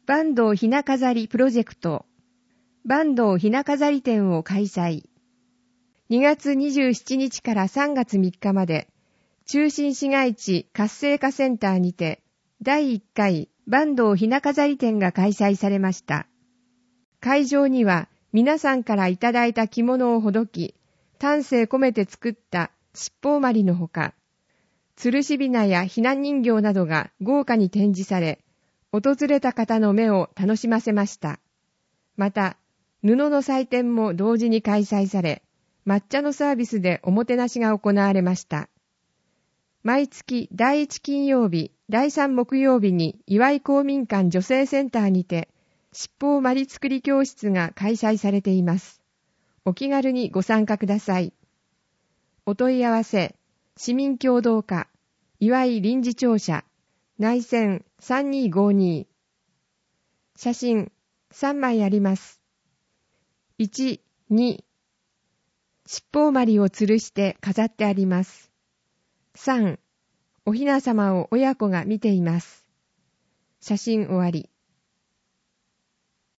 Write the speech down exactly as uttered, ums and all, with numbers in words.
坂東ひな飾りプロジェクト坂東ひな飾り展を開催。にがつにじゅうしちにちからさんがつみっかまで中心市街地活性化センターにてだいいっかい坂東ひな飾り展が開催されました。会場には皆さんからいただいた着物をほどき、丹精込めて作った七宝まりのほか、吊るしびなやひな人形などが豪華に展示され、訪れた方の目を楽しませました。また、布の祭典も同時に開催され、抹茶のサービスでおもてなしが行われました。毎月だいいち金曜日、だいさん木曜日に岩井公民館女性センターにて、七宝まり作り教室が開催されています。お気軽にご参加ください。お問い合わせ、市民協働課、岩井臨時庁舎、内線さんにーごーにー。写真さんまいあります。いち、に、七宝まりを吊るして飾ってあります。さん、おひなさまを親子が見ています。写真終わり。